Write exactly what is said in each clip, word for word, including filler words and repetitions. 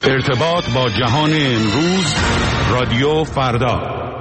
ارتباط با جهان امروز، رادیو فردا.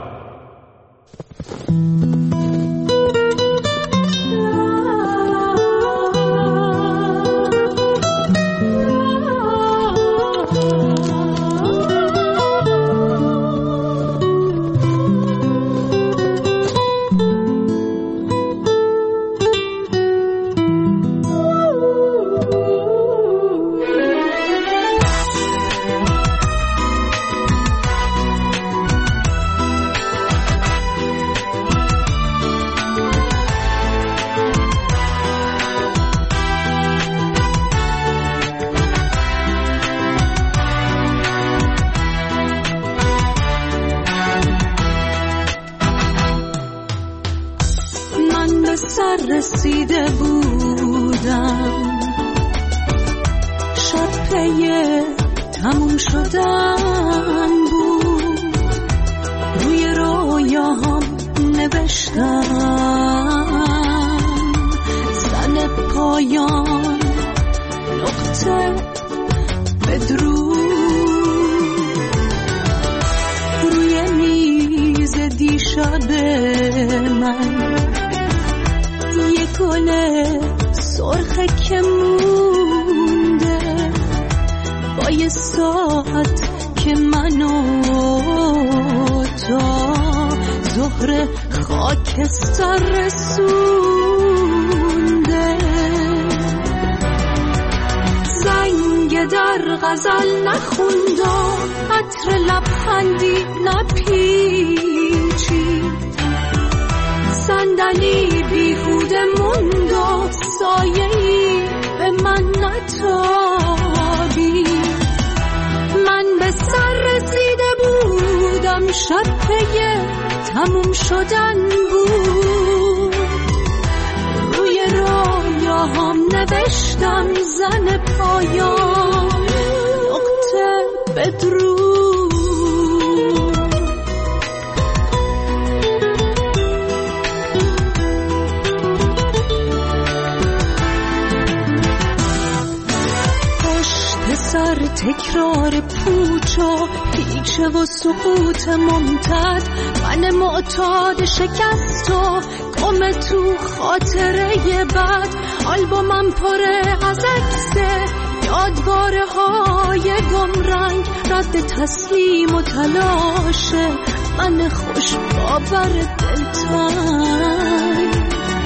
رسیده بودم، شب پی تموم شدن بود، روی رویاهم نوشتم زن پایان نقطه بدرود، روی میز دیشب من یه گل سرخه که مونده، با یه ساعت که منو تا ظهر خاکستر رسونده. زنگ در غزل نخوندم، عطر لبخندی نپیچید، صندلی بیهوده موند و سایه‌ای به من نتابید. من به سر رسیده بودم، شب پی تموم شدن بود، روی رویاهام نوشتم زن پایان نقطه بدرود. سر تکرار پوچ و پیچه و سقوط ممتد، من معتاد شکست و گم تو خاطره بد، آلبومم پره از عکسه یادواره های گمرنگ، رد تسلیم و تلاشه من خوش باور دلتنگ.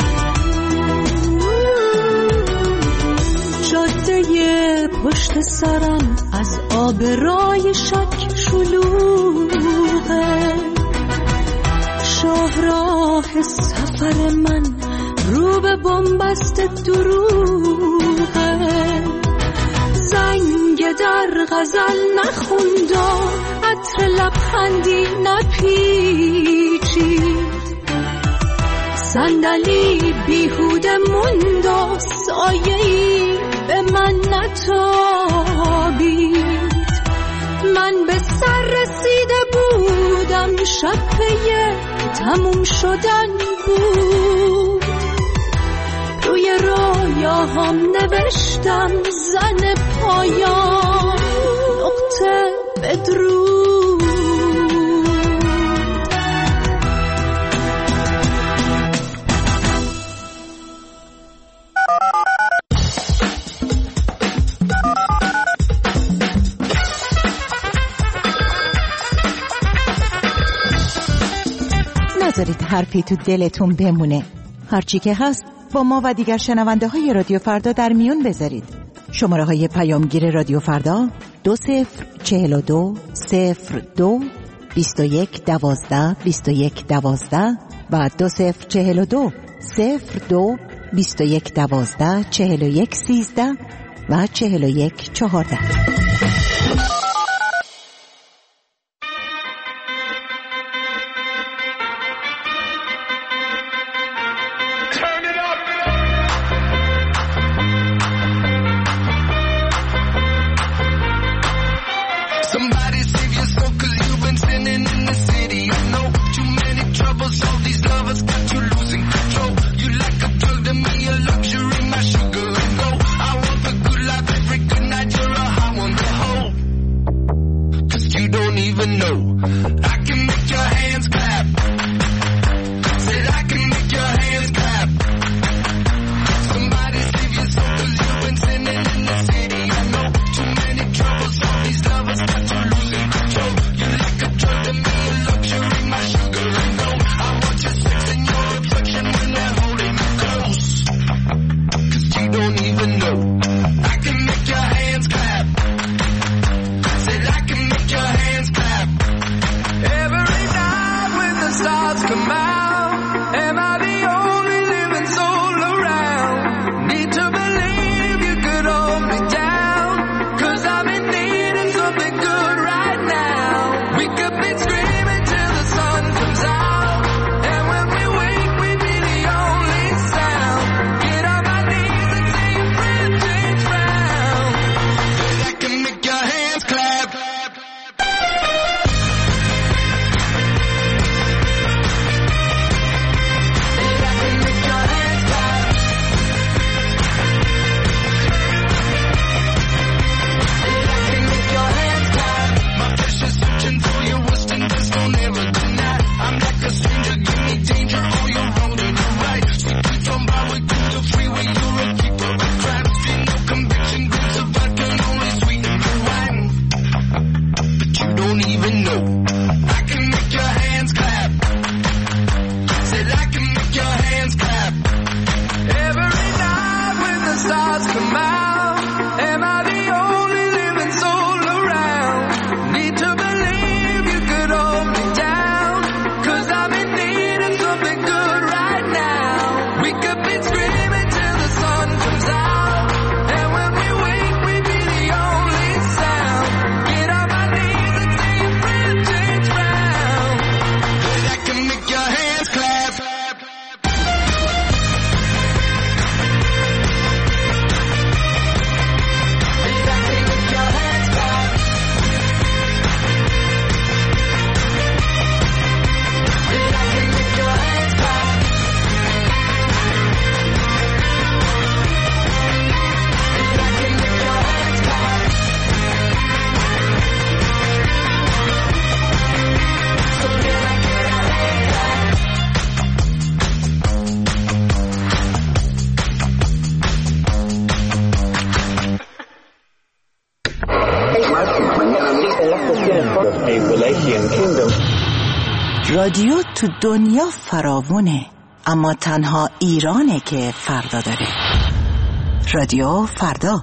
جاده پشت سرم از آبرای شک شلوغه، شاهراه سفر من رو به بنبست دروغه. زنگ در غزل نخوندم، عطر لبخندی نپیچید، صندلی بیهوده موند و سایه‌ای به من نتابید. من به سر رسیده بودم، شب پی تموم شدن بود، روی رویاهام نوشتم زن پایان نقطه بدرود. نذارید حرفی تو دلتون بمونه، هرچی که هست با ما و دیگر شنونده های رادیو فردا در میون بذارید. شماره های پیامگیر رادیو فردا دو صفر چهل و دو صفر دو بیست و یک دوازده بیست و یک دوازده و دو صفر چهل و دو صفر دو بیست و یک دوازده چهل و یک سیزده و چهل و یک چهارده. Luxury, my sugar and gold. I want the good life every good night. You're a high on the whole. even know. I can make your hands clap. Said I can make your hands clap. Somebody save your soul, cause you've been sinning in the city. I know too many troubles, all these lovers got you losing control. You like a drug to me, a luxury, my sugar and gold. I want your sex and your reflection when they're holding you close. Cause you don't even know. I can make your hands clap. Said I can make your hands clap. Every night when the stars come out, am I the only living soul around? Need to believe you could hold me down, cause I'm in need of something good right now. We could be screaming till the sun comes out, and when we wake we'd be the only sound. Get on my knees and say your friend change round. Cause I can make your hands clap. رادیو تو دنیا فراوونه، اما تنها ایرانه که فردا داره. رادیو فردا.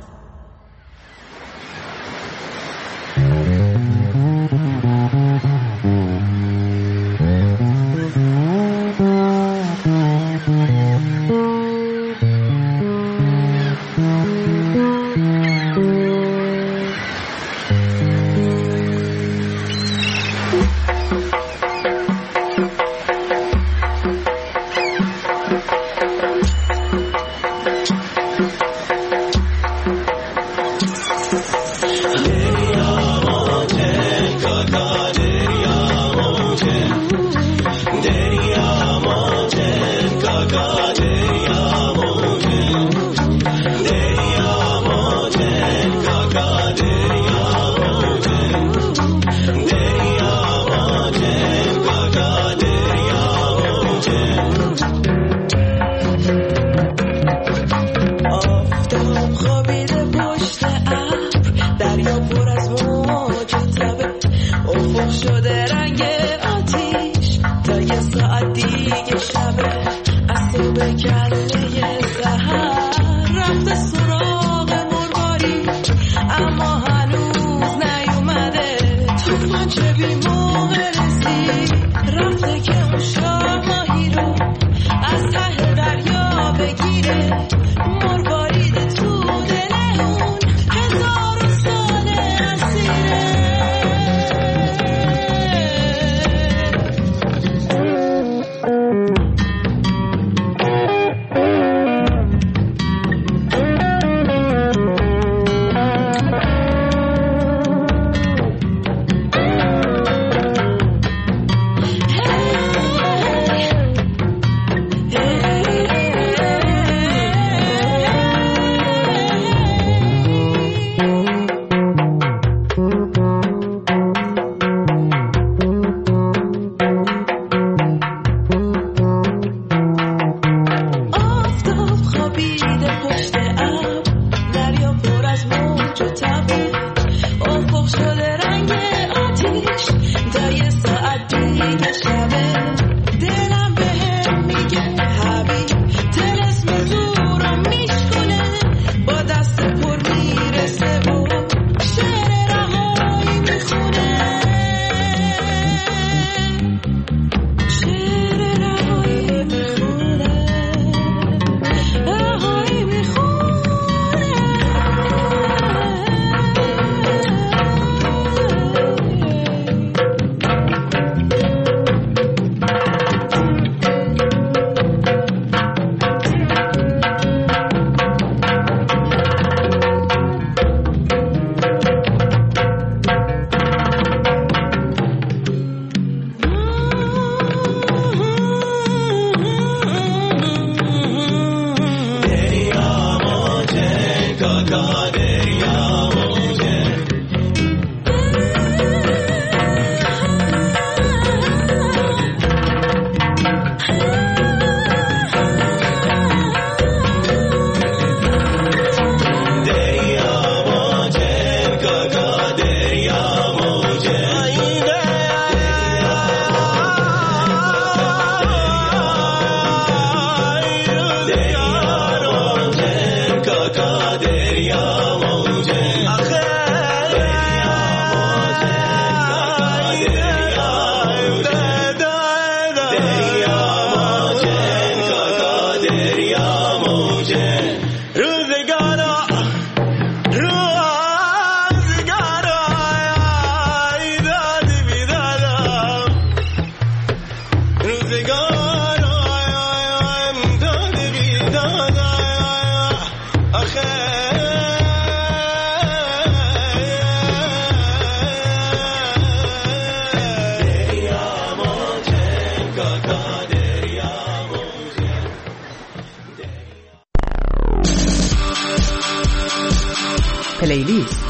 پلیلیست.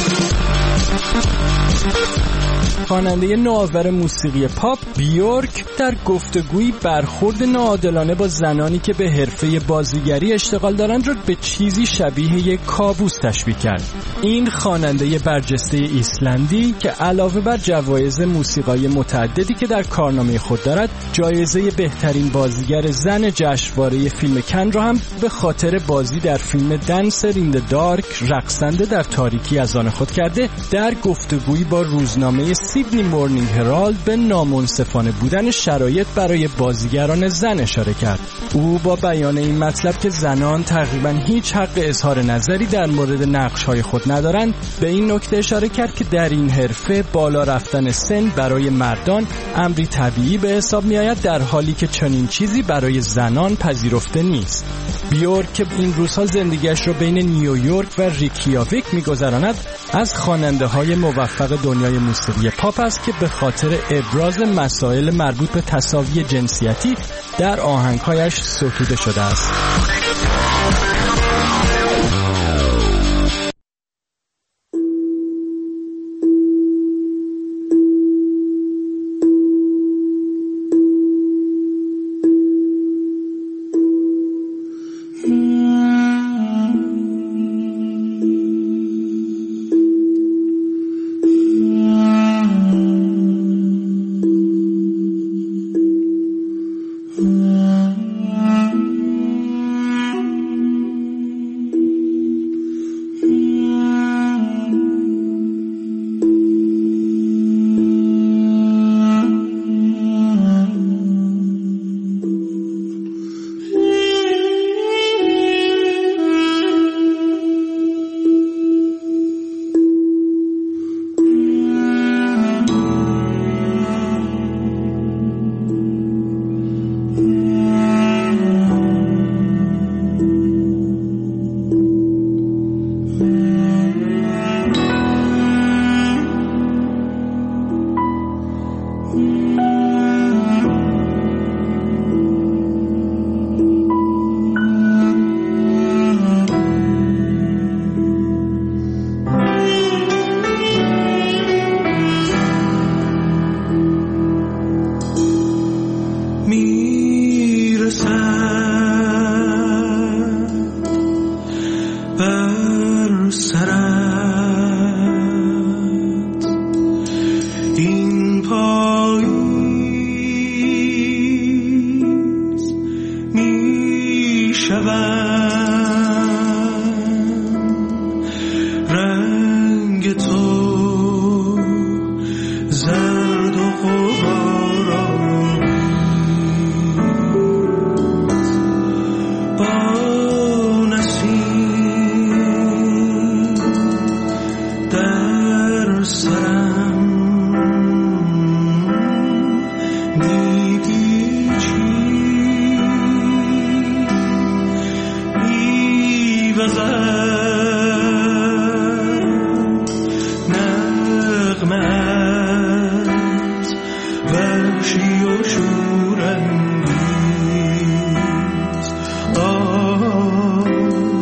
خواننده نوآور موسیقی پاپ بیورک در گفتگویی برخورد ناعادلانه با زنانی که به حرفه بازیگری اشتغال دارند را به چیزی شبیه یک کابوس تشبیه کرد. این خواننده برجسته ایسلندی که علاوه بر جوایز موسیقایی متعددی که در کارنامه خود دارد، جایزه بهترین بازیگر زن جشنواره فیلم کن را هم به خاطر بازی در فیلم دنسر این د دارک، رقصنده در تاریکی، از آن خود کرده، در گفتگویی با روزنامه سیدنی مورنینگ هرالد به نامنصفانه بودن شرایط برای بازیگران زن اشاره کرد. او با بیان این مطلب که زنان تقریبا هیچ حق اظهار نظری در مورد نقش‌های خود ندارند، به این نکته اشاره کرد که در این حرفه بالا رفتن سن برای مردان امری طبیعی به حساب می‌آید، در حالی که چنین چیزی برای زنان پذیرفته نیست. بیورک که این روزها زندگیش را بین نیویورک و ریکیاویک می‌گذراند، از خواننده‌های موفق دنیای موسیقی پاپ است که به خاطر ابراز مسائل مربوط به تساوی جنسیتی در آهنگ‌هایش ستوده شده است.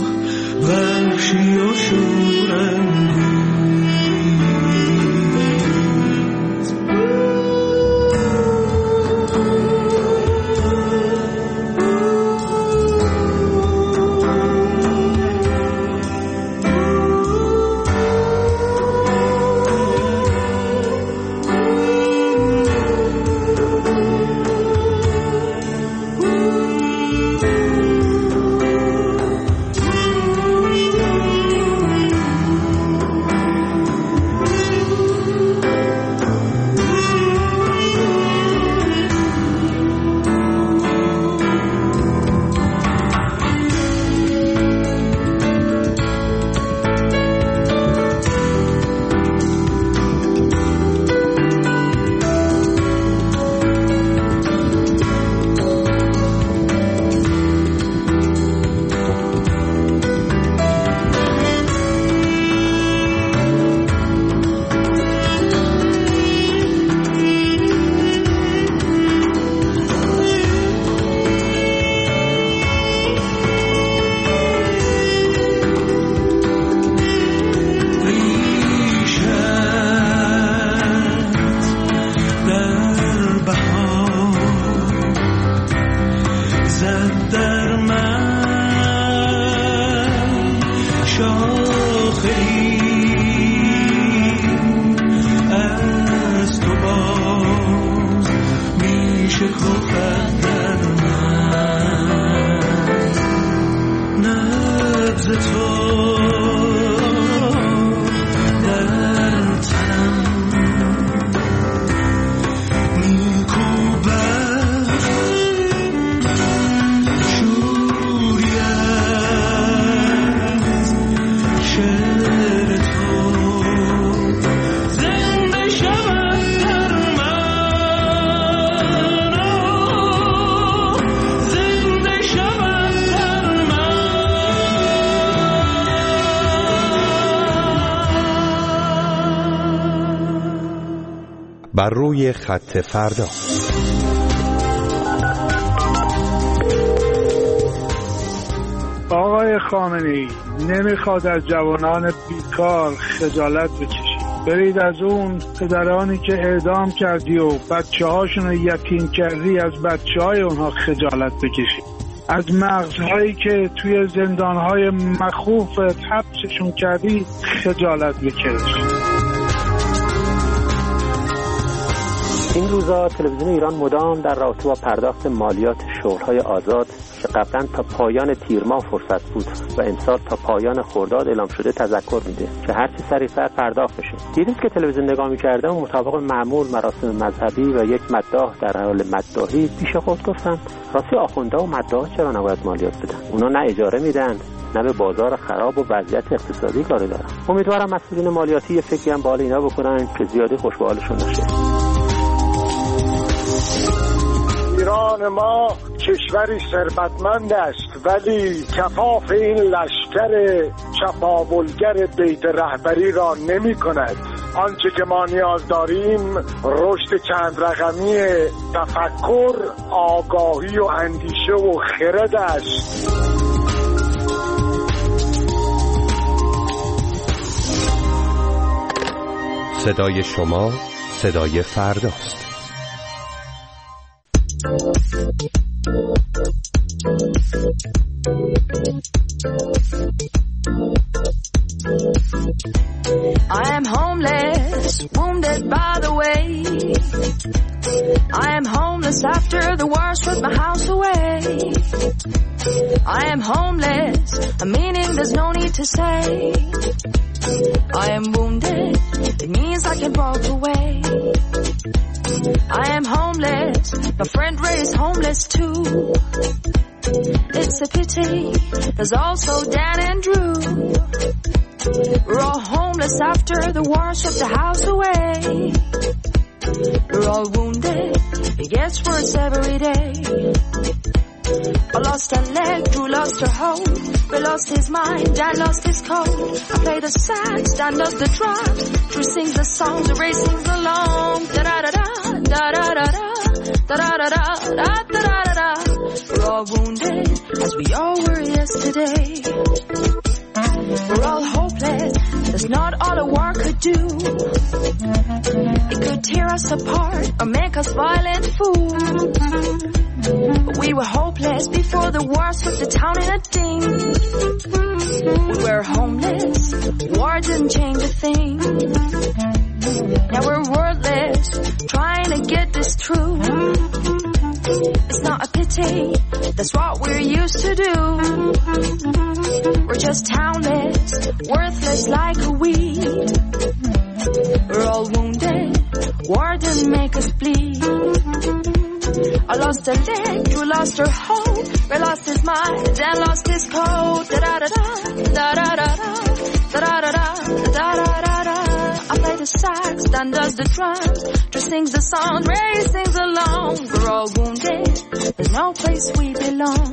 وحشی و شورانگیز بر روی خط فردا. آقای خامنه‌ای نمیخواد از جوانان بیکار خجالت بکشید. برید از اون پدرانی که اعدام کردی و بچه هاشون رو یتیم کردی از بچه های اونها خجالت بکشید. از مغزهایی که توی زندانهای مخوف حبسشون کردی خجالت بکشید. این روزا تلویزیون ایران مدام در رابطه با پرداخت مالیات شغل‌های آزاد که قبلا تا پایان تیر ماه فرصت بود و امسال تا پایان خرداد اعلام شده تذکر میده که هرچی سریعتر پرداخت بشه. دیروز که تلویزیون نگاه می‌کردم مطابق معمول مراسم مذهبی و یک مداح در حال مداحی پیش خود گفتم راستی آخوندا و مداحا چرا نباید مالیات بدن؟ اونا نه اجاره میدن نه به بازار خراب و وضعیت اقتصادی کاری دارن. امیدوارم مسئولین مالیاتی یه فکری هم به حال اینا بکنن که زیادی خوش به حالشون نشه. ایران ما کشوری ثروتمند است ولی کفاف این لشکر چپاولگر بیت رهبری را نمی کند. آنچه که ما نیاز داریم رشد چند رقمی تفکر، آگاهی و اندیشه و خرد است. صدای شما صدای فرداست. I am homeless, wounded by the way. I am homeless after the war stripped my house away. I am homeless, a meaning there's no need to say. I am wounded, it means I can walk away. I am homeless, my friend Ray is homeless too. It's a pity, there's also Dan and Drew. We're all homeless after the war stripped the house away. We're all wounded, it gets worse every day. I lost a leg, Drew lost her hope. Ray lost his mind, Dan lost his coat. I play the sax, Dan does the drums. Drew sings the songs, Ray sings along. Da-da-da-da, da-da-da-da, da-da-da-da, da-da-da-da. We're all wounded, as we all were yesterday. We're all hopeless, that's not all a war could do. It could tear us apart or make us violent fools. But we were hopeless before the war swept the town in a ding. We were homeless, war didn't change a thing. Now we're wordless, trying to get this true. It's not a pity, that's what we're used to do. We're just townless, worthless like a weed. We're all wounded, war didn't make us bleed. I lost a leg, Drew lost her hope. Ray lost his mind, Dan lost his coat. Da-da-da-da, da-da-da-da, da-da-da-da, da-da-da-da. I play the sax, Dan does the drums. Drew sings the songs, Ray sings along. We're all wounded, there's no place we belong.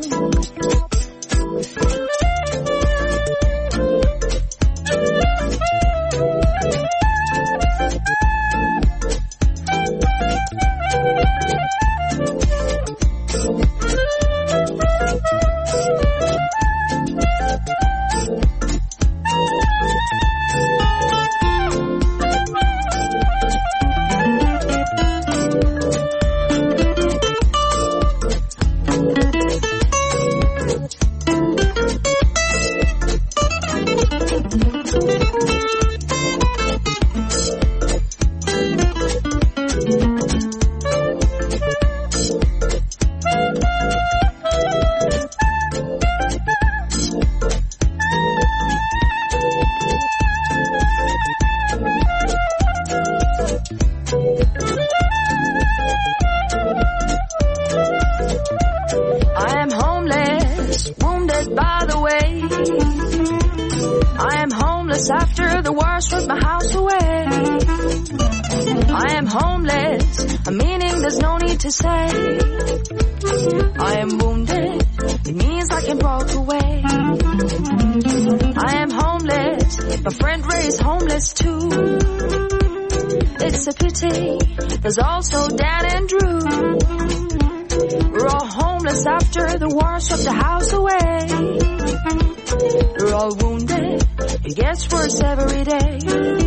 it's a pity. There's also Dan and Drew. We're all homeless after the war swept the house away. We're all wounded, it gets worse every day.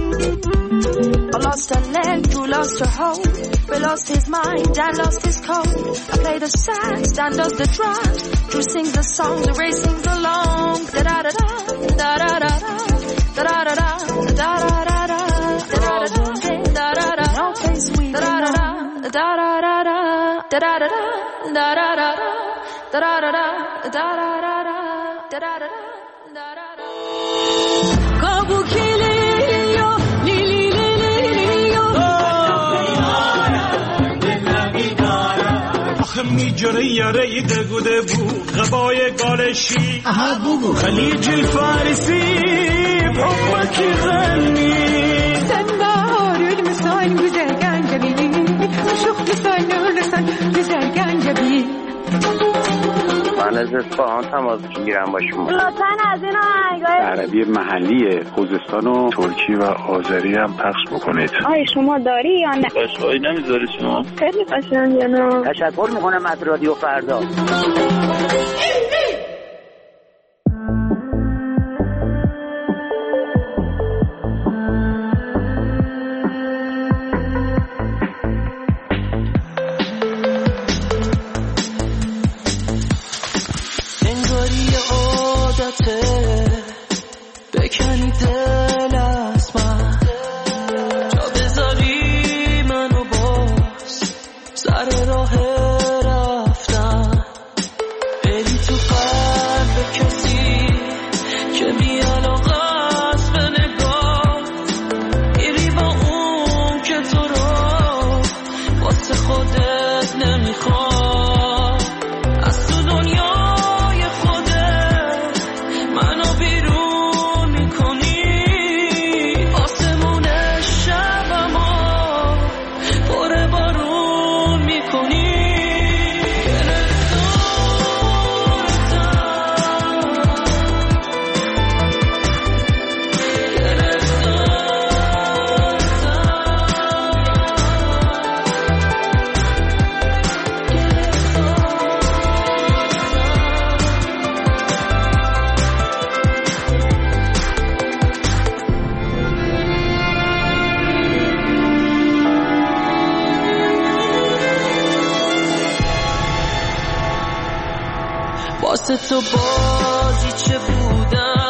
I lost a leg, Drew lost her hope. Ray lost his mind, Dan lost his coat. I play the sax, Dan does the drums. Drew sings the songs, Ray sings along. Da da da da, da da da da, da da da da, da da da da, da da da da da. No place we belong. Da da da da, da da da da, da da da da, da da da da, da da da da, da da da da. Kabukiliyo, lilililiyo. آخه میجره یاره دگوده بو غبای گالشی خلیج الفارسی بحبك غني سنبار المسان güzel gencebi شوخ مثال نورسان güzel gencebi من از اصفهان تماس میگیرم با شما. لطفاً از این آهنگای عربی محلی خوزستان و ترکی و آذری هم پخش بکنید. آیا شما داری یا نه؟ قشقایی نمیذاری شما؟ خیلی قشنگه نه؟ تشکر میکنم از رادیو فردا. بکنی دل از من جا بذاری منو باز سر راه رفتن بری تو قلب کسی که بیعلاقه است به نگاه میری با اون که تو رو واسه خودت نمیخواد از تو دنیای خودت منو بیرون واسه تو بازی چه بودم